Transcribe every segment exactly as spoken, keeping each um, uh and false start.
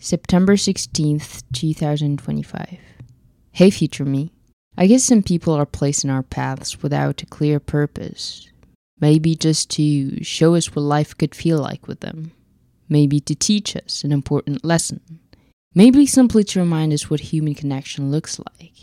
September sixteenth, twenty twenty-five. Hey, future me. I guess some people are placed in our paths without a clear purpose. Maybe just to show us what life could feel like with them. Maybe to teach us an important lesson. Maybe simply to remind us what human connection looks like.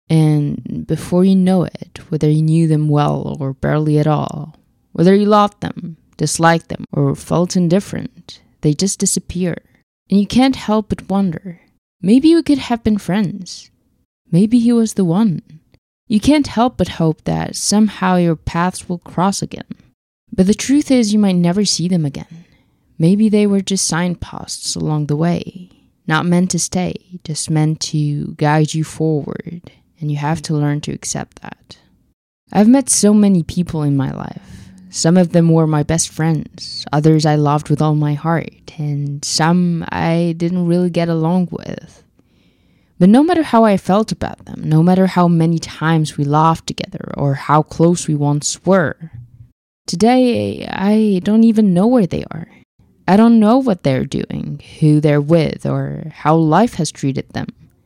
And before you know it, whether you knew them well or barely at all, whether you loved them, disliked them, or felt indifferent, they just disappear. And you can't help but wonder, maybe we could have been friends. Maybe he was the one. You can't help but hope that somehow your paths will cross again. But the truth is you might never see them again. Maybe they were just signposts along the way, not meant to stay, just meant to guide you forward, and you have to learn to accept that. I've met so many people in my life. Some of them were my best friends, others I loved with all my heart, and some I didn't really get along with. But no matter how I felt about them, no matter how many times we laughed together or how close we once were, today I don't even know where they are. I don't know what they're doing, who they're with, or how life has treated them.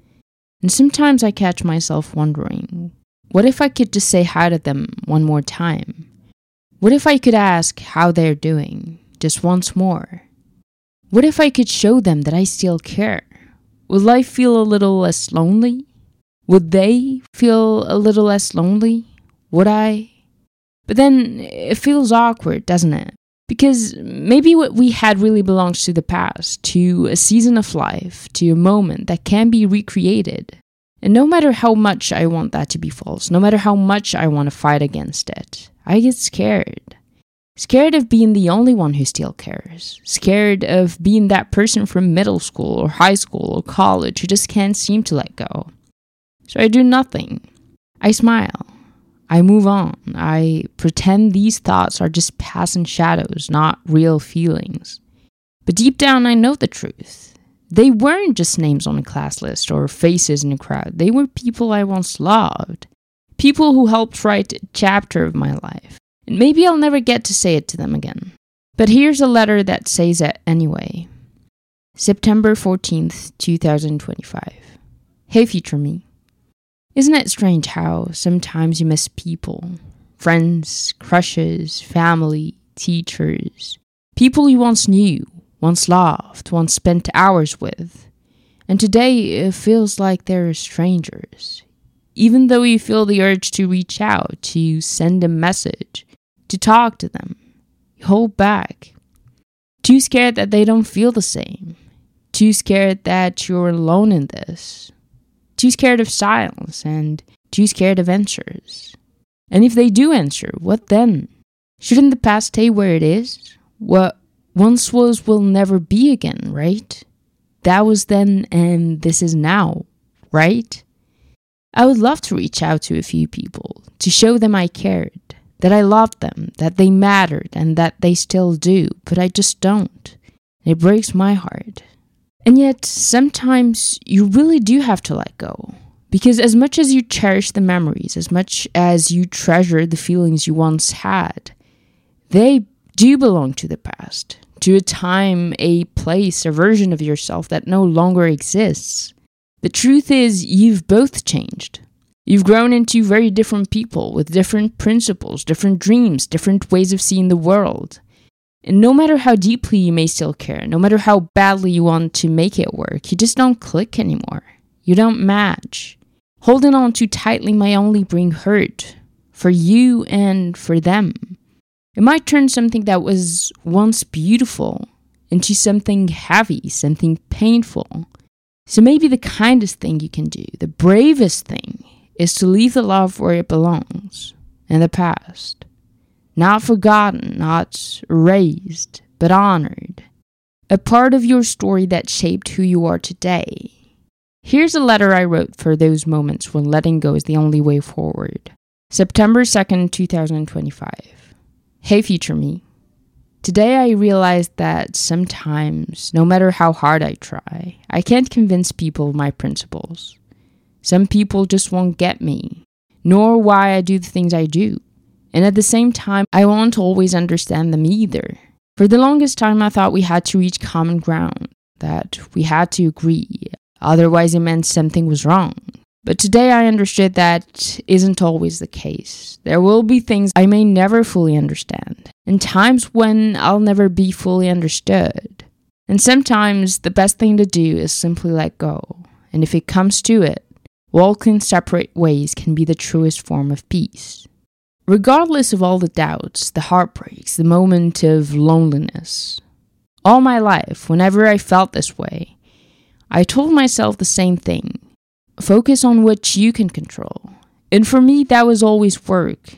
And sometimes I catch myself wondering, what if I could just say hi to them one more time? What if I could ask how they're doing, just once more? What if I could show them that I still care? Would life feel a little less lonely? Would they feel a little less lonely? Would I? But then it feels awkward, doesn't it? Because maybe what we had really belongs to the past, to a season of life, to a moment that can be recreated. And no matter how much I want that to be false, no matter how much I want to fight against it, I get scared. Scared of being the only one who still cares. Scared of being that person from middle school or high school or college who just can't seem to let go. So I do nothing. I smile. I move on. I pretend these thoughts are just passing shadows, not real feelings. But deep down I know the truth. They weren't just names on a class list or faces in a crowd. They were people I once loved. People who helped write a chapter of my life. And maybe I'll never get to say it to them again. But here's a letter that says it anyway. September fourteenth, twenty twenty-five. Hey, future me. Isn't it strange how sometimes you miss people? Friends, crushes, family, teachers. People you once knew, once loved, once spent hours with. And today it feels like they're strangers. Even though you feel the urge to reach out, to send a message, to talk to them, you hold back. Too scared that they don't feel the same. Too scared that you're alone in this. Too scared of silence and too scared of answers. And if they do answer, what then? Shouldn't the past stay where it is? What once was will never be again, right? That was then and this is now, right? I would love to reach out to a few people, to show them I cared, that I loved them, that they mattered, and that they still do, but I just don't. It breaks my heart. And yet, sometimes you really do have to let go. Because as much as you cherish the memories, as much as you treasure the feelings you once had, they do belong to the past, to a time, a place, a version of yourself that no longer exists. The truth is, you've both changed. You've grown into very different people with different principles, different dreams, different ways of seeing the world. And no matter how deeply you may still care, no matter how badly you want to make it work, you just don't click anymore. You don't match. Holding on too tightly might only bring hurt for you and for them. It might turn something that was once beautiful into something heavy, something painful. So maybe the kindest thing you can do, the bravest thing, is to leave the love where it belongs, in the past. Not forgotten, not erased, but honored. A part of your story that shaped who you are today. Here's a letter I wrote for those moments when letting go is the only way forward. September second, twenty twenty-five. Hey, future me. Today I realized that sometimes, no matter how hard I try, I can't convince people of my principles. Some people just won't get me, nor why I do the things I do. And at the same time, I won't always understand them either. For the longest time, I thought we had to reach common ground. that we had to agree, otherwise it meant something was wrong. But today I understood that isn't always the case. There will be things I may never fully understand, and times when I'll never be fully understood. And sometimes the best thing to do is simply let go. And if it comes to it, walking separate ways can be the truest form of peace. Regardless of all the doubts, the heartbreaks, the moment of loneliness, all my life, whenever I felt this way, I told myself the same thing. Focus on what you can control. And for me, that was always work.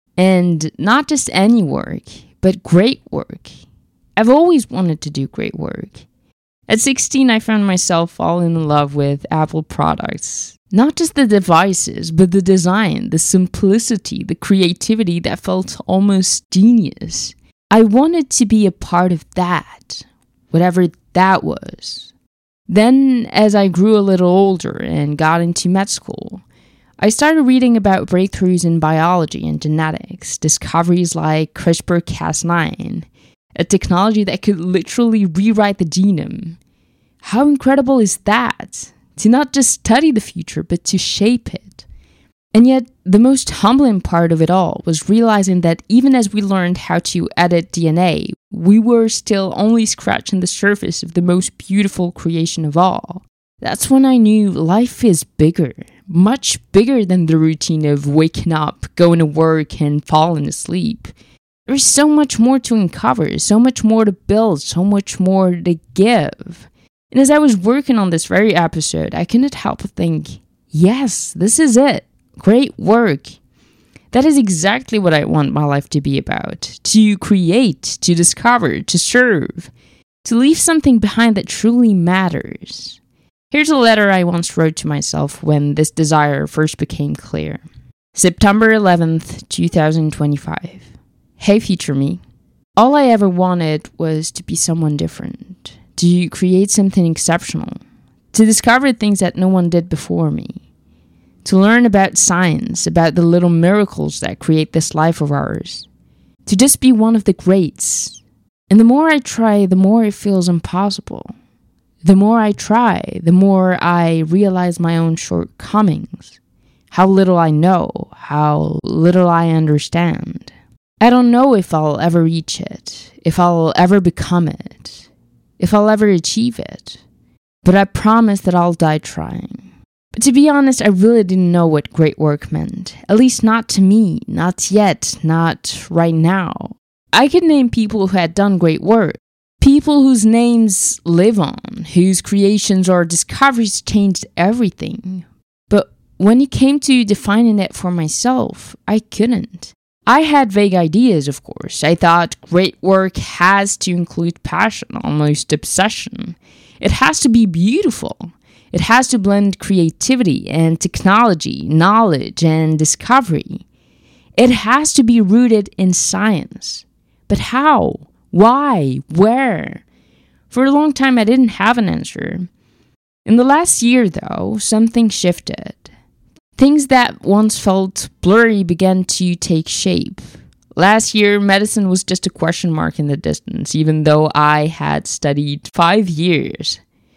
And not just any work, but great work. I've always wanted to do great work. At sixteen, I found myself falling in love with Apple products. Not just the devices, but the design, the simplicity, the creativity that felt almost genius. I wanted to be a part of that, whatever that was. Then, as I grew a little older and got into med school, I started reading about breakthroughs in biology and genetics, discoveries like CRISPR Cas nine, a technology that could literally rewrite the genome. How incredible is that? To not just study the future, but to shape it. And yet, the most humbling part of it all was realizing that even as we learned how to edit D N A, we were still only scratching the surface of the most beautiful creation of all. That's when I knew life is bigger, much bigger than the routine of waking up, going to work, and falling asleep. There's so much more to uncover, so much more to build, so much more to give. And as I was working on this very episode, I couldn't help but think, yes, this is it. Great work. That is exactly what I want my life to be about. To create, to discover, to serve. To leave something behind that truly matters. Here's a letter I once wrote to myself when this desire first became clear. September eleventh, twenty twenty-five. Hey, future me. All I ever wanted was to be someone different. To create something exceptional. To discover things that no one did before me. To learn about science, about the little miracles that create this life of ours. To just be one of the greats. And the more I try, the more it feels impossible. The more I try, the more I realize my own shortcomings. How little I know, how little I understand. I don't know if I'll ever reach it, if I'll ever become it, if I'll ever achieve it. But I promise that I'll die trying. But to be honest, I really didn't know what great work meant. At least not to me, not yet, not right now. I could name people who had done great work. People whose names live on, whose creations or discoveries changed everything. But when it came to defining it for myself, I couldn't. I had vague ideas, of course. I thought great work has to include passion, almost obsession. It has to be beautiful. It has to blend creativity and technology, knowledge and discovery. It has to be rooted in science. But how? Why? Where? For a long time, I didn't have an answer. In the last year, though, something shifted. Things that once felt blurry began to take shape. Last year, medicine was just a question mark in the distance, even though I had studied five years.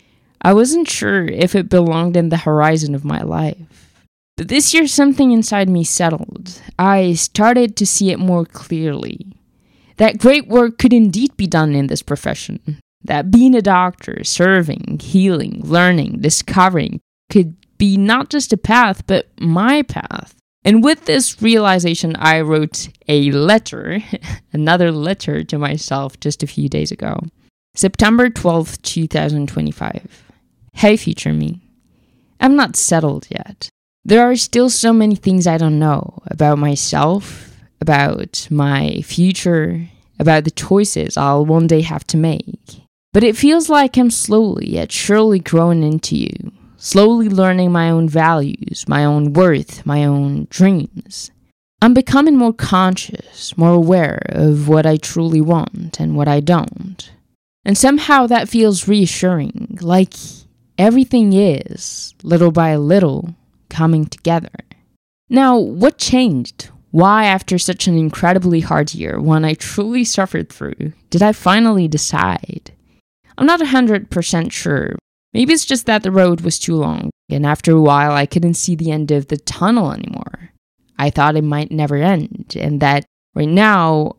I wasn't sure if it belonged in the horizon of my life. But this year, something inside me settled. I started to see it more clearly. That great work could indeed be done in this profession. That being a doctor, serving, healing, learning, discovering could be not just a path, but my path. And with this realization, I wrote a letter, another letter to myself just a few days ago. September twelfth, twenty twenty-five. Hey, future me. I'm not settled yet. There are still so many things I don't know about myself, about my future, about the choices I'll one day have to make. But it feels like I'm slowly yet surely growing into you, slowly learning my own values, my own worth, my own dreams. I'm becoming more conscious, more aware of what I truly want and what I don't. And somehow that feels reassuring, like everything is, little by little, coming together. Now, what changed? Why, after such an incredibly hard year, one I truly suffered through, did I finally decide? I'm not one hundred percent sure. Maybe it's just that the road was too long, and after a while I couldn't see the end of the tunnel anymore. I thought it might never end, and that right now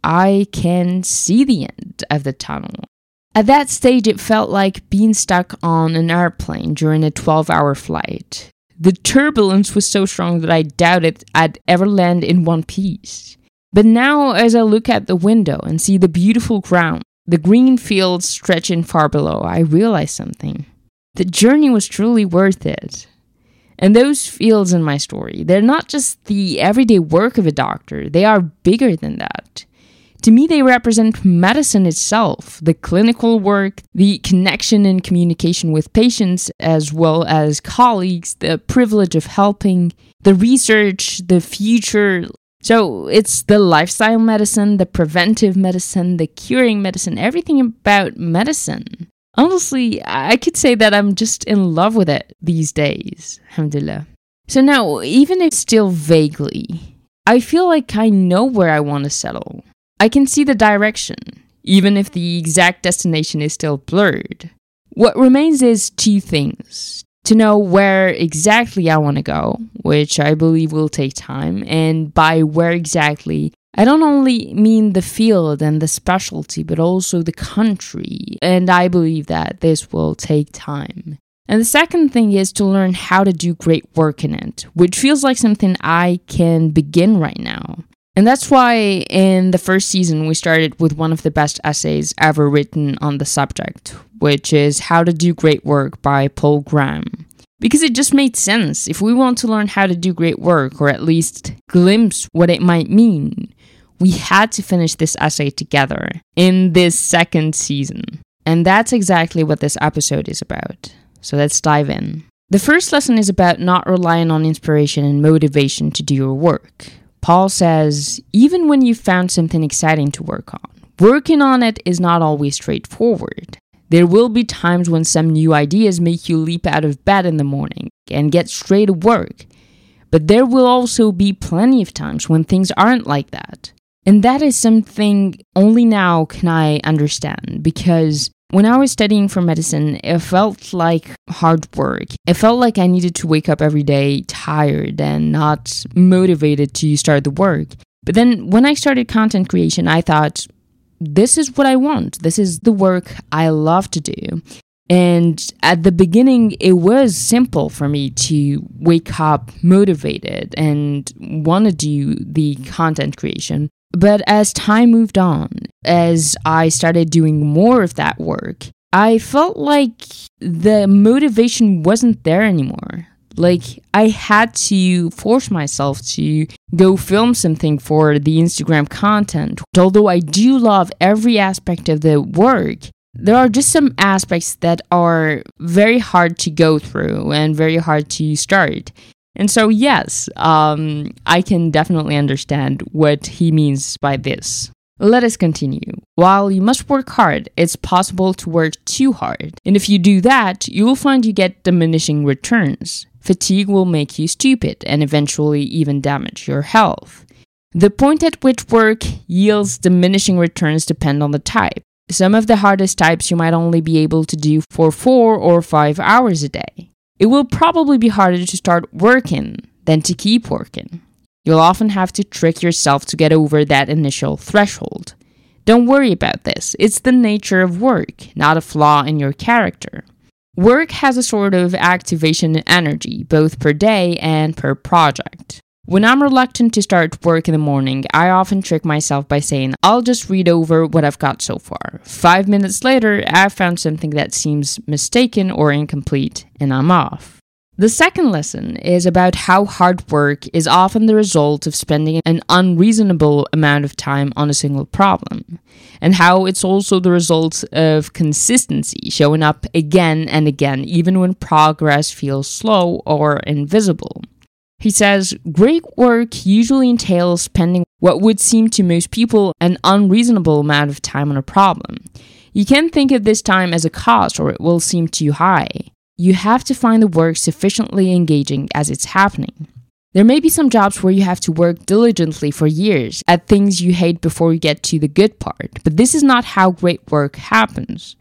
I can see the end of the tunnel. At that stage, it felt like being stuck on an airplane during a twelve-hour flight. The turbulence was so strong that I doubted I'd ever land in one piece. But now, as I look out the window and see the beautiful ground, the green fields stretching far below, I realize something. The journey was truly worth it. And those fields in my story, they're not just the everyday work of a doctor, they are bigger than that. To me, they represent medicine itself, the clinical work, the connection and communication with patients, as well as colleagues, the privilege of helping, the research, the future. So it's the lifestyle medicine, the preventive medicine, the curing medicine, everything about medicine. Honestly, I could say that I'm just in love with it these days, alhamdulillah. So now, even if still vaguely, I feel like I know where I want to settle. I can see the direction, even if the exact destination is still blurred. What remains is two things. To know where exactly I want to go, which I believe will take time, and by where exactly, I don't only mean the field and the specialty, but also the country, and I believe that this will take time. And the second thing is to learn how to do great work in it, which feels like something I can begin right now. And that's why in the first season we started with one of the best essays ever written on the subject, which is How to Do Great Work by Paul Graham. Because it just made sense. If we want to learn how to do great work, or at least glimpse what it might mean, we had to finish this essay together in this second season. And that's exactly what this episode is about. So let's dive in. The first lesson is about not relying on inspiration and motivation to do your work. Paul says, even when you've found something exciting to work on, working on it is not always straightforward. There will be times when some new ideas make you leap out of bed in the morning and get straight to work. But there will also be plenty of times when things aren't like that. And that is something only now can I understand, because when I was studying for medicine, it felt like hard work. It felt like I needed to wake up every day tired and not motivated to start the work. But then when I started content creation, I thought, this is what I want. This is the work I love to do. And at the beginning, it was simple for me to wake up motivated and want to do the content creation. But as time moved on, as I started doing more of that work, I felt like the motivation wasn't there anymore. Like, I had to force myself to go film something for the Instagram content. Although I do love every aspect of the work, there are just some aspects that are very hard to go through and very hard to start. And so, yes, um, I can definitely understand what he means by this. Let us continue. While you must work hard, it's possible to work too hard. And if you do that, you will find you get diminishing returns. Fatigue will make you stupid and eventually even damage your health. The point at which work yields diminishing returns depend on the type. Some of the hardest types you might only be able to do for four or five hours a day. It will probably be harder to start working than to keep working. You'll often have to trick yourself to get over that initial threshold. Don't worry about this. It's the nature of work, not a flaw in your character. Work has a sort of activation and energy, both per day and per project. When I'm reluctant to start work in the morning, I often trick myself by saying, I'll just read over what I've got so far. Five minutes later, I've found something that seems mistaken or incomplete, and I'm off. The second lesson is about how hard work is often the result of spending an unreasonable amount of time on a single problem, and how it's also the result of consistency, showing up again and again, even when progress feels slow or invisible. He says, great work usually entails spending what would seem to most people an unreasonable amount of time on a problem. You can think of this time as a cost, or it will seem too high. You have to find the work sufficiently engaging as it's happening. There may be some jobs where you have to work diligently for years at things you hate before you get to the good part, but this is not how great work happens.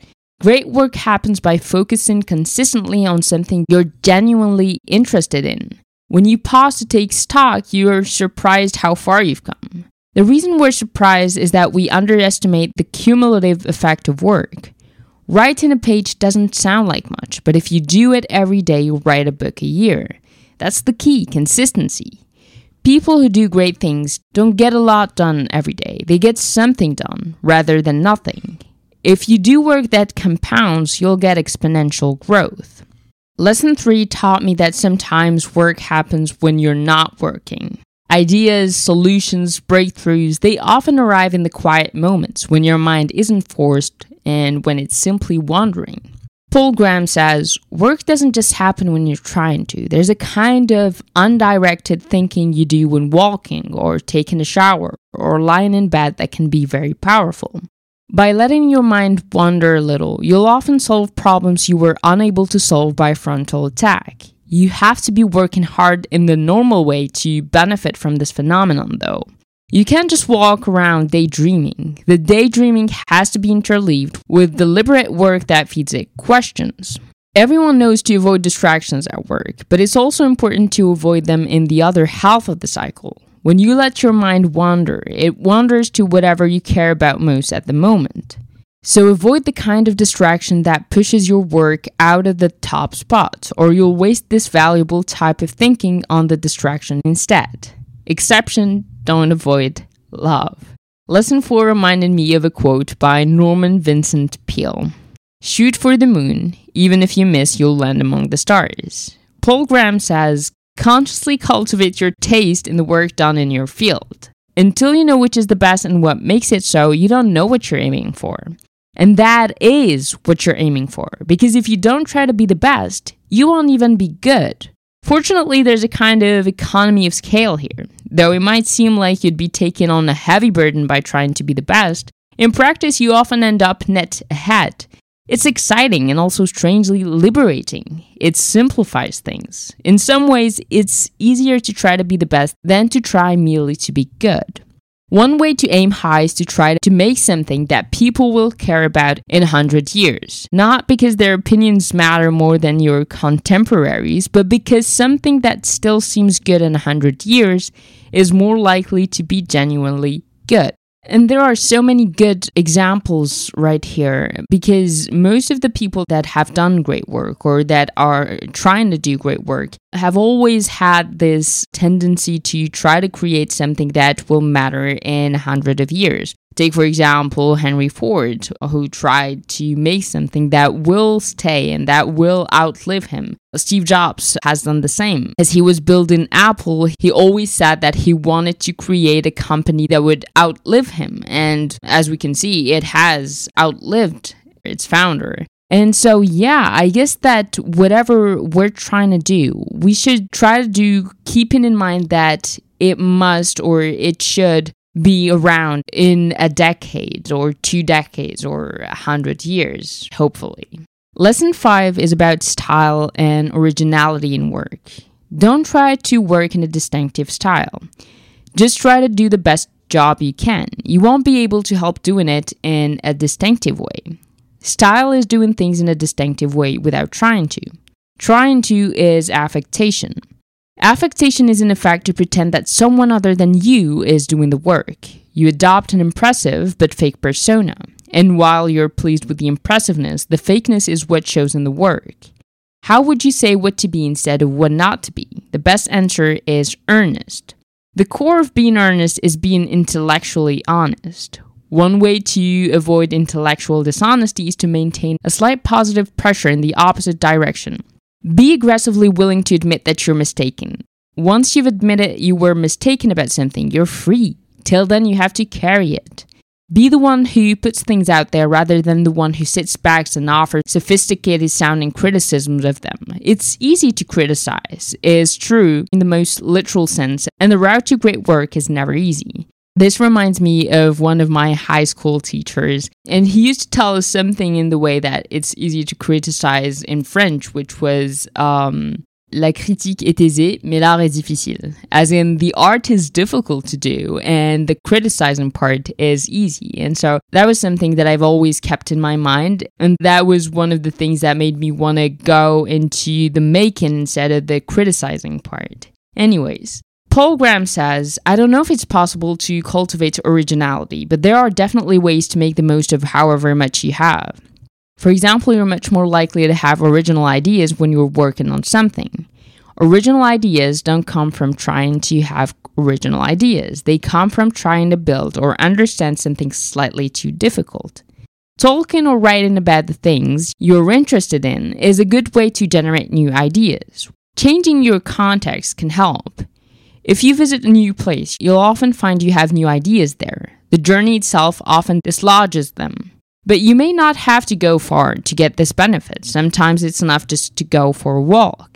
Great work happens by focusing consistently on something you're genuinely interested in. When you pause to take stock, you're surprised how far you've come. The reason we're surprised is that we underestimate the cumulative effect of work. Writing a page doesn't sound like much, but if you do it every day, you'll write a book a year. That's the key, consistency. People who do great things don't get a lot done every day. They get something done rather than nothing. If you do work that compounds, you'll get exponential growth. Lesson three taught me that sometimes work happens when you're not working. Ideas, solutions, breakthroughs, they often arrive in the quiet moments when your mind isn't forced and when it's simply wandering. Paul Graham says, work doesn't just happen when you're trying to. There's a kind of undirected thinking you do when walking or taking a shower or lying in bed that can be very powerful. By letting your mind wander a little, you'll often solve problems you were unable to solve by frontal attack. You have to be working hard in the normal way to benefit from this phenomenon, though. You can't just walk around daydreaming. The daydreaming has to be interleaved with deliberate work that feeds it questions. Everyone knows to avoid distractions at work, but it's also important to avoid them in the other half of the cycle. When you let your mind wander, it wanders to whatever you care about most at the moment. So avoid the kind of distraction that pushes your work out of the top spot, or you'll waste this valuable type of thinking on the distraction instead. Exception, don't avoid, love. Lesson four reminded me of a quote by Norman Vincent Peale. Shoot for the moon, even if you miss, you'll land among the stars. Paul Graham says, consciously cultivate your taste in the work done in your field. Until you know which is the best and what makes it so, you don't know what you're aiming for. And that is what you're aiming for, because if you don't try to be the best, you won't even be good. Fortunately, there's a kind of economy of scale here. Though it might seem like you'd be taking on a heavy burden by trying to be the best, in practice you often end up net ahead. It's exciting and also strangely liberating. It simplifies things. In some ways, it's easier to try to be the best than to try merely to be good. One way to aim high is to try to make something that people will care about in a hundred years. Not because their opinions matter more than your contemporaries, but because something that still seems good in a hundred years is more likely to be genuinely good. And there are so many good examples right here, because most of the people that have done great work or that are trying to do great work have always had this tendency to try to create something that will matter in a hundred of years. Take, for example, Henry Ford, who tried to make something that will stay and that will outlive him. Steve Jobs has done the same. As he was building Apple, he always said that he wanted to create a company that would outlive him. And as we can see, it has outlived its founder. And so, yeah, I guess that whatever we're trying to do, we should try to do, keeping in mind that it must or it should be around in a decade or two decades or a hundred years, hopefully. Lesson five is about style and originality in work. Don't try to work in a distinctive style. Just try to do the best job you can. You won't be able to help doing it in a distinctive way. Style is doing things in a distinctive way without trying to. Trying to is affectation. Affectation is in effect to pretend that someone other than you is doing the work. You adopt an impressive but fake persona. And while you're pleased with the impressiveness, the fakeness is what shows in the work. How would you say what to be instead of what not to be? The best answer is earnest. The core of being earnest is being intellectually honest. One way to avoid intellectual dishonesty is to maintain a slight positive pressure in the opposite direction. Be aggressively willing to admit that you're mistaken. Once you've admitted you were mistaken about something, you're free. Till then, you have to carry it. Be the one who puts things out there rather than the one who sits back and offers sophisticated-sounding criticisms of them. It's easy to criticize, is true in the most literal sense, and the route to great work is never easy. This reminds me of one of my high school teachers, and he used to tell us something in the way that it's easy to criticize in French, which was, um, La critique est aisée, mais l'art est difficile. As in, the art is difficult to do, and the criticizing part is easy. And so that was something that I've always kept in my mind, and that was one of the things that made me want to go into the making instead of the criticizing part. Anyways, Paul Graham says, I don't know if it's possible to cultivate originality, but there are definitely ways to make the most of however much you have. For example, you're much more likely to have original ideas when you're working on something. Original ideas don't come from trying to have original ideas. They come from trying to build or understand something slightly too difficult. Talking or writing about the things you're interested in is a good way to generate new ideas. Changing your context can help. If you visit a new place, you'll often find you have new ideas there. The journey itself often dislodges them. But you may not have to go far to get this benefit. Sometimes it's enough just to go for a walk.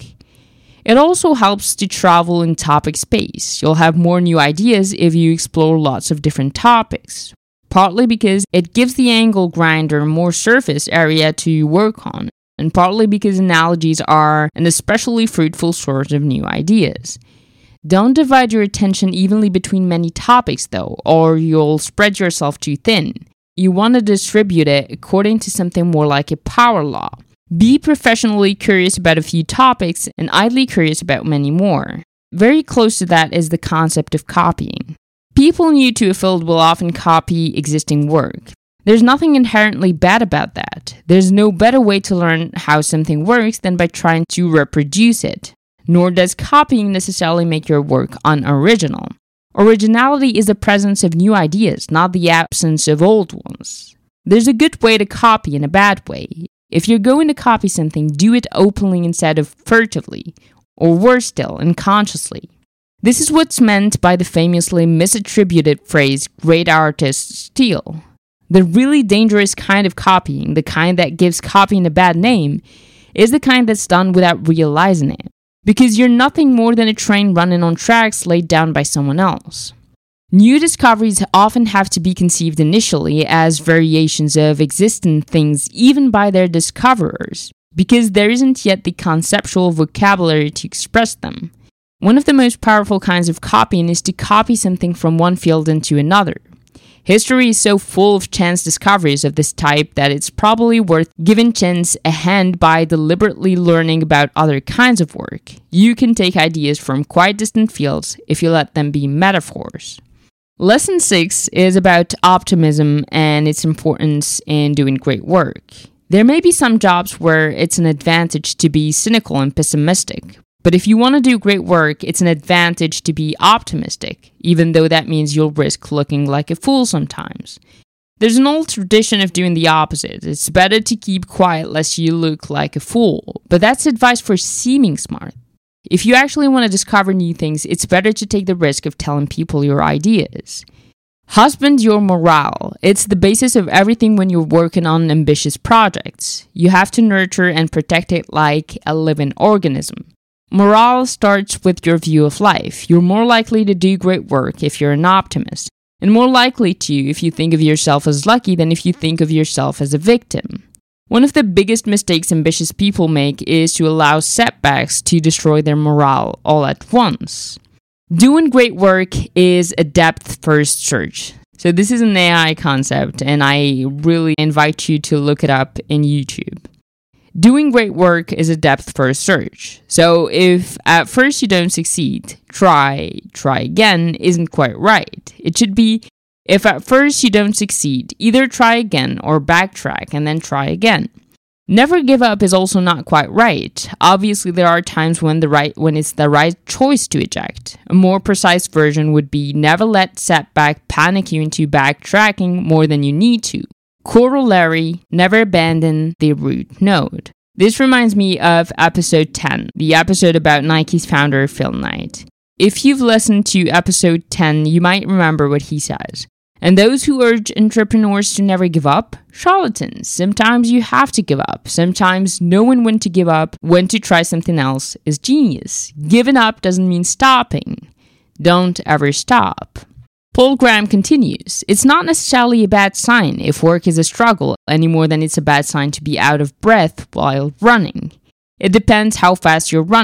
It also helps to travel in topic space. You'll have more new ideas if you explore lots of different topics. Partly because it gives the angle grinder more surface area to work on, and partly because analogies are an especially fruitful source of new ideas. Don't divide your attention evenly between many topics though, or you'll spread yourself too thin. You want to distribute it according to something more like a power law. Be professionally curious about a few topics and idly curious about many more. Very close to that is the concept of copying. People new to a field will often copy existing work. There's nothing inherently bad about that. There's no better way to learn how something works than by trying to reproduce it. Nor does copying necessarily make your work unoriginal. Originality is the presence of new ideas, not the absence of old ones. There's a good way to copy and a bad way. If you're going to copy something, do it openly instead of furtively, or worse still, unconsciously. This is what's meant by the famously misattributed phrase, great artists steal. The really dangerous kind of copying, the kind that gives copying a bad name, is the kind that's done without realizing it. Because you're nothing more than a train running on tracks laid down by someone else. New discoveries often have to be conceived initially as variations of existing things even by their discoverers, because there isn't yet the conceptual vocabulary to express them. One of the most powerful kinds of copying is to copy something from one field into another. History is so full of chance discoveries of this type that it's probably worth giving chance a hand by deliberately learning about other kinds of work. You can take ideas from quite distant fields if you let them be metaphors. Lesson six is about optimism and its importance in doing great work. There may be some jobs where it's an advantage to be cynical and pessimistic. But if you want to do great work, it's an advantage to be optimistic, even though that means you'll risk looking like a fool sometimes. There's an old tradition of doing the opposite. It's better to keep quiet lest you look like a fool, but that's advice for seeming smart. If you actually want to discover new things, it's better to take the risk of telling people your ideas. Husband your morale. It's the basis of everything when you're working on ambitious projects. You have to nurture and protect it like a living organism. Morale starts with your view of life. You're more likely to do great work if you're an optimist, and more likely to if you think of yourself as lucky than if you think of yourself as a victim. One of the biggest mistakes ambitious people make is to allow setbacks to destroy their morale all at once. Doing great work is a depth-first search. So this is an A I concept, and I really invite you to look it up in YouTube. Doing great work is a depth-first search. So if at first you don't succeed, try, try again isn't quite right. It should be, if at first you don't succeed, either try again or backtrack and then try again. Never give up is also not quite right. Obviously, there are times when the right when it's the right choice to eject. A more precise version would be never let setback panic you into backtracking more than you need to. Corollary, never abandon the root node. This reminds me of episode ten, the episode about Nike's founder, Phil Knight. If you've listened to episode ten, you might remember what he says. And those who urge entrepreneurs to never give up, charlatans. Sometimes you have to give up. Sometimes knowing when to give up, when to try something else, is genius. Giving up doesn't mean stopping. Don't ever stop. Paul Graham continues, it's not necessarily a bad sign if work is a struggle any more than it's a bad sign to be out of breath while running. It depends how fast you're running.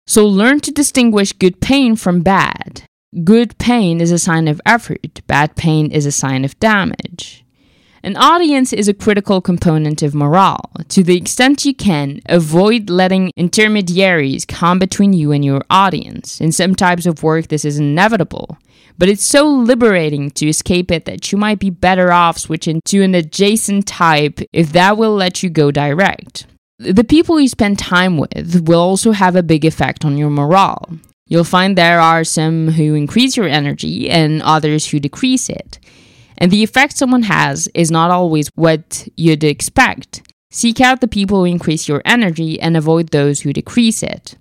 So learn to distinguish good pain from bad. Good pain is a sign of effort. Bad pain is a sign of damage. An audience is a critical component of morale. To the extent you can, avoid letting intermediaries come between you and your audience. In some types of work, this is inevitable. But it's so liberating to escape it that you might be better off switching to an adjacent type if that will let you go direct. The people you spend time with will also have a big effect on your morale. You'll find there are some who increase your energy and others who decrease it. And the effect someone has is not always what you'd expect. Seek out the people who increase your energy and avoid those who decrease it.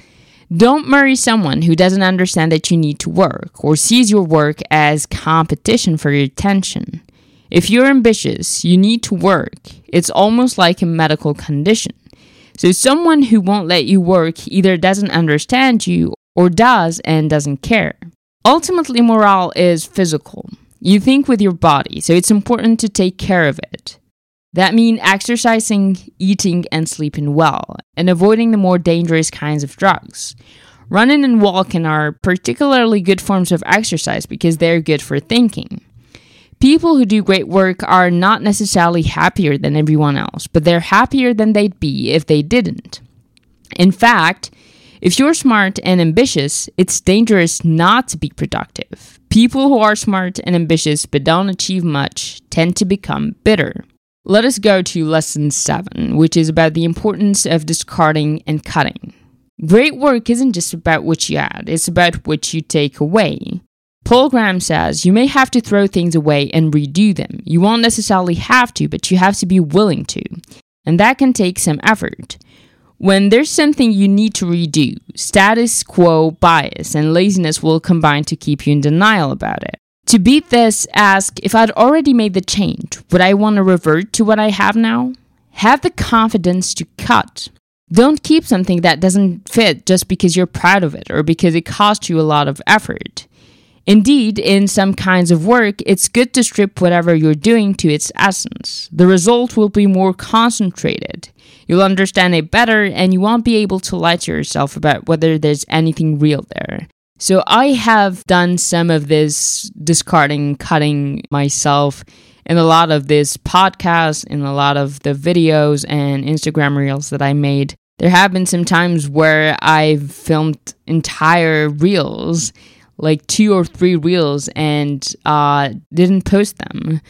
Don't marry someone who doesn't understand that you need to work or sees your work as competition for your attention. If you're ambitious, you need to work. It's almost like a medical condition. So someone who won't let you work either doesn't understand you or does and doesn't care. Ultimately, morale is physical. You think with your body, so it's important to take care of it. That means exercising, eating, and sleeping well, and avoiding the more dangerous kinds of drugs. Running and walking are particularly good forms of exercise because they're good for thinking. People who do great work are not necessarily happier than everyone else, but they're happier than they'd be if they didn't. In fact, if you're smart and ambitious, it's dangerous not to be productive. People who are smart and ambitious but don't achieve much tend to become bitter. Let us go to lesson seven, which is about the importance of discarding and cutting. Great work isn't just about what you add, it's about what you take away. Paul Graham says, you may have to throw things away and redo them. You won't necessarily have to, but you have to be willing to. And that can take some effort. When there's something you need to redo, status quo bias and laziness will combine to keep you in denial about it. To beat this, ask, if I'd already made the change, would I want to revert to what I have now? Have the confidence to cut. Don't keep something that doesn't fit just because you're proud of it or because it cost you a lot of effort. Indeed, in some kinds of work, it's good to strip whatever you're doing to its essence. The result will be more concentrated. You'll understand it better, and you won't be able to lie to yourself about whether there's anything real there. So I have done some of this discarding, cutting myself in a lot of this podcasts, in a lot of the videos and Instagram reels that I made. There have been some times where I've filmed entire reels, like two or three reels, and uh, didn't post them.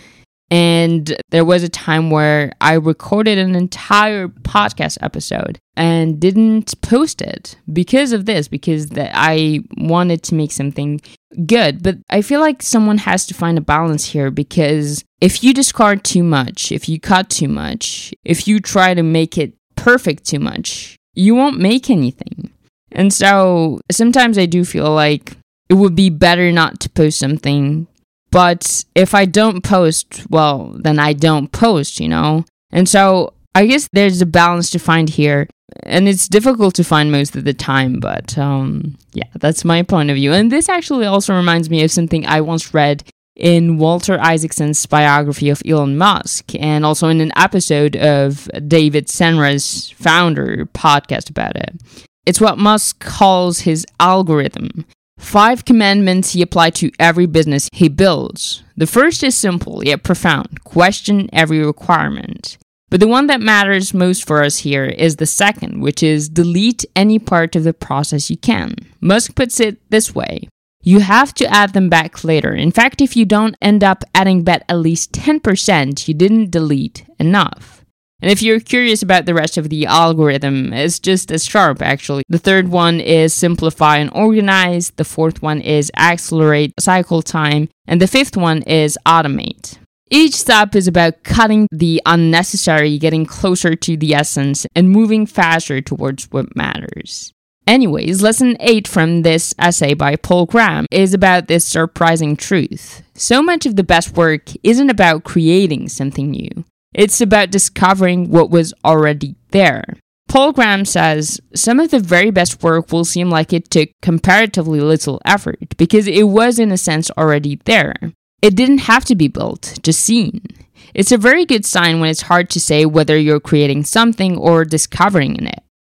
And there was a time where I recorded an entire podcast episode and didn't post it because of this, because that I wanted to make something good. But I feel like someone has to find a balance here, because if you discard too much, if you cut too much, if you try to make it perfect too much, you won't make anything. And so sometimes I do feel like it would be better not to post something. But if I don't post, well, then I don't post, you know? And so I guess there's a balance to find here. And it's difficult to find most of the time, but um, yeah, that's my point of view. And this actually also reminds me of something I once read in Walter Isaacson's biography of Elon Musk, and also in an episode of David Senra's founder podcast about it. It's what Musk calls his algorithm. Five commandments he applied to every business he builds. The first is simple yet profound. Question every requirement. But the one that matters most for us here is the second, which is delete any part of the process you can. Musk puts it this way. You have to add them back later. In fact, if you don't end up adding back at least ten percent, you didn't delete enough. And if you're curious about the rest of the algorithm, it's just as sharp, actually. The third one is simplify and organize. The fourth one is accelerate cycle time. And the fifth one is automate. Each step is about cutting the unnecessary, getting closer to the essence, and moving faster towards what matters. Anyways, lesson eight from this essay by Paul Graham is about this surprising truth. So much of the best work isn't about creating something new. It's about discovering what was already there. Paul Graham says, some of the very best work will seem like it took comparatively little effort because it was in a sense already there. It didn't have to be built, just seen. It's a very good sign when it's hard to say whether you're creating something or discovering in it.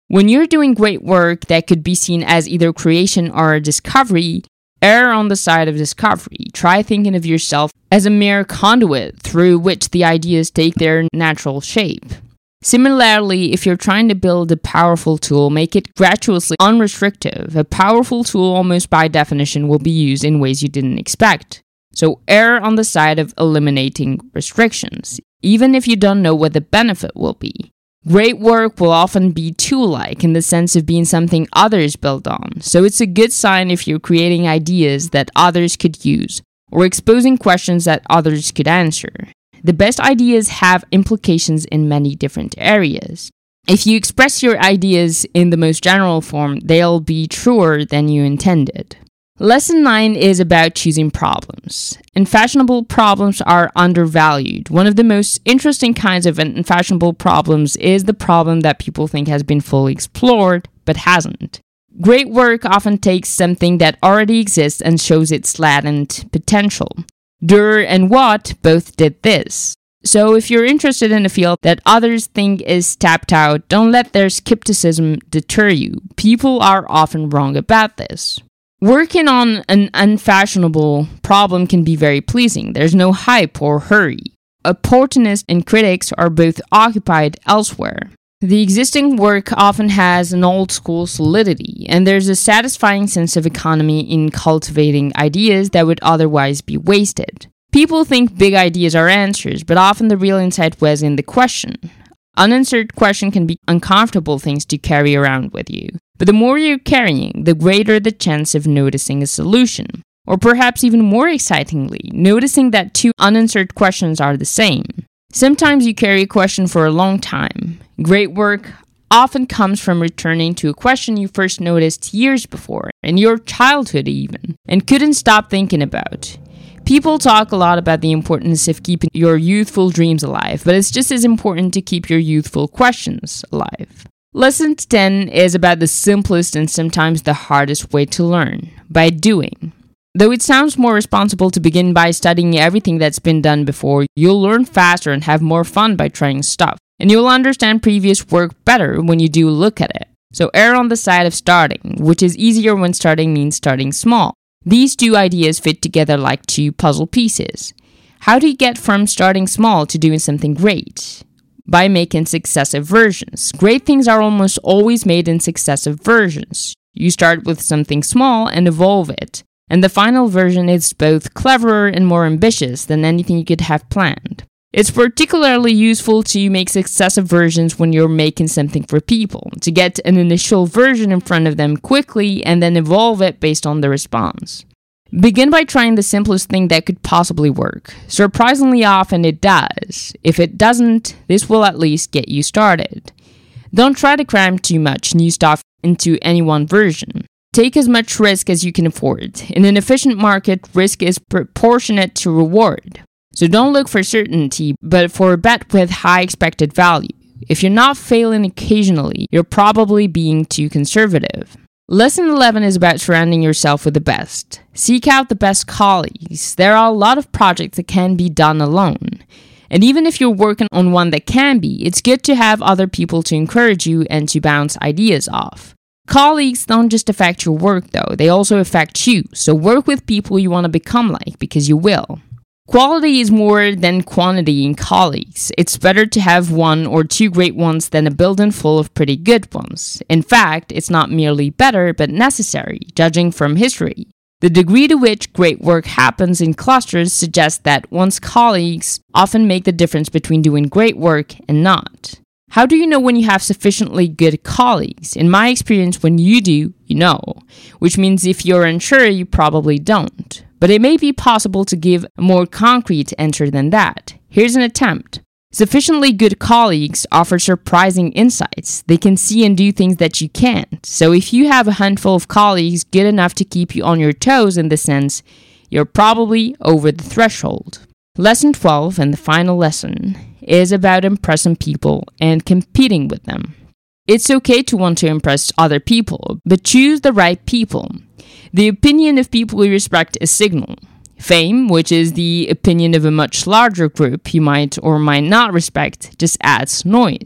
When you're doing great work that could be seen as either creation or discovery, err on the side of discovery. Try thinking of yourself as a mere conduit through which the ideas take their natural shape. Similarly, if you're trying to build a powerful tool, make it gratuitously unrestrictive. A powerful tool, almost by definition, will be used in ways you didn't expect. So err on the side of eliminating restrictions, even if you don't know what the benefit will be. Great work will often be tool-like in the sense of being something others build on, so it's a good sign if you're creating ideas that others could use, or exposing questions that others could answer. The best ideas have implications in many different areas. If you express your ideas in the most general form, they'll be truer than you intended. Lesson nine is about choosing problems. Unfashionable problems are undervalued. One of the most interesting kinds of unfashionable problems is the problem that people think has been fully explored, but hasn't. Great work often takes something that already exists and shows its latent potential. Durer and Watt both did this. So if you're interested in a field that others think is tapped out, don't let their skepticism deter you. People are often wrong about this. Working on an unfashionable problem can be very pleasing. There's no hype or hurry. Opportunists and critics are both occupied elsewhere. The existing work often has an old-school solidity, and there's a satisfying sense of economy in cultivating ideas that would otherwise be wasted. People think big ideas are answers, but often the real insight was in the question. Unanswered question can be uncomfortable things to carry around with you, but the more you're carrying, the greater the chance of noticing a solution. Or perhaps even more excitingly, noticing that two unanswered questions are the same. Sometimes you carry a question for a long time. Great work often comes from returning to a question you first noticed years before, in your childhood even, and couldn't stop thinking about. People talk a lot about the importance of keeping your youthful dreams alive, but it's just as important to keep your youthful questions alive. Lesson ten is about the simplest and sometimes the hardest way to learn, by doing. Though it sounds more responsible to begin by studying everything that's been done before, you'll learn faster and have more fun by trying stuff. And you'll understand previous work better when you do look at it. So err on the side of starting, which is easier when starting means starting small. These two ideas fit together like two puzzle pieces. How do you get from starting small to doing something great? By making successive versions. Great things are almost always made in successive versions. You start with something small and evolve it. And the final version is both cleverer and more ambitious than anything you could have planned. It's particularly useful to make successive versions when you're making something for people, to get an initial version in front of them quickly and then evolve it based on the response. Begin by trying the simplest thing that could possibly work. Surprisingly often it does. If it doesn't, this will at least get you started. Don't try to cram too much new stuff into any one version. Take as much risk as you can afford. In an efficient market, risk is proportionate to reward. So don't look for certainty, but for a bet with high expected value. If you're not failing occasionally, you're probably being too conservative. Lesson eleven is about surrounding yourself with the best. Seek out the best colleagues. There are a lot of projects that can be done alone. And even if you're working on one that can be, it's good to have other people to encourage you and to bounce ideas off. Colleagues don't just affect your work though, they also affect you. So work with people you want to become like, because you will. Quality is more than quantity in colleagues. It's better to have one or two great ones than a building full of pretty good ones. In fact, it's not merely better, but necessary, judging from history. The degree to which great work happens in clusters suggests that one's colleagues often make the difference between doing great work and not. How do you know when you have sufficiently good colleagues? In my experience, when you do, you know. Which means if you're unsure, you probably don't. But it may be possible to give a more concrete answer than that. Here's an attempt. Sufficiently good colleagues offer surprising insights. They can see and do things that you can't. So if you have a handful of colleagues good enough to keep you on your toes in this sense, you're probably over the threshold. Lesson twelve, and the final lesson, is about impressing people and competing with them. It's okay to want to impress other people, but choose the right people. The opinion of people you respect is signal. Fame, which is the opinion of a much larger group you might or might not respect, just adds noise.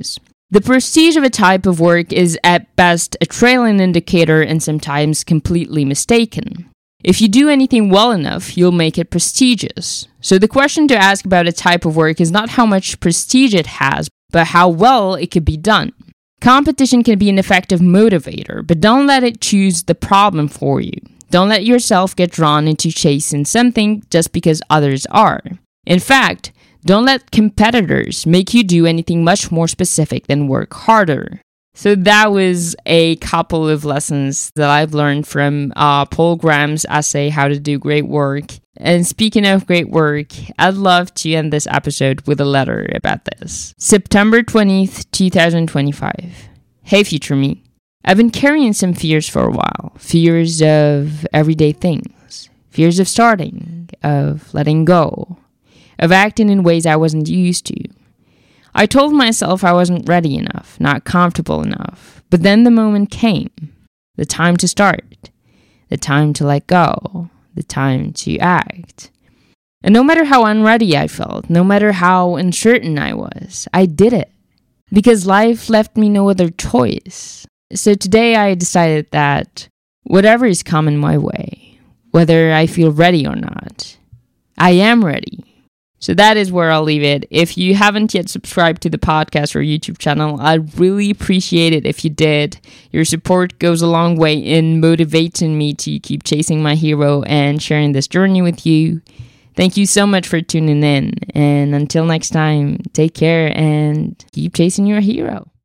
The prestige of a type of work is at best a trailing indicator and sometimes completely mistaken. If you do anything well enough, you'll make it prestigious. So the question to ask about a type of work is not how much prestige it has, but how well it could be done. Competition can be an effective motivator, but don't let it choose the problem for you. Don't let yourself get drawn into chasing something just because others are. In fact, don't let competitors make you do anything much more specific than work harder. So that was a couple of lessons that I've learned from uh, Paul Graham's essay, How to Do Great Work. And speaking of great work, I'd love to end this episode with a letter about this. September twentieth, twenty twenty-five. Hey, future me. I've been carrying some fears for a while. Fears of everyday things. Fears of starting, of letting go, of acting in ways I wasn't used to. I told myself I wasn't ready enough, not comfortable enough. But then the moment came. The time to start. The time to let go. The time to act. And no matter how unready I felt, no matter how uncertain I was, I did it. Because life left me no other choice. So today I decided that whatever is coming my way, whether I feel ready or not, I am ready. So that is where I'll leave it. If you haven't yet subscribed to the podcast or YouTube channel, I'd really appreciate it if you did. Your support goes a long way in motivating me to keep chasing my hero and sharing this journey with you. Thank you so much for tuning in. And until next time, take care and keep chasing your hero.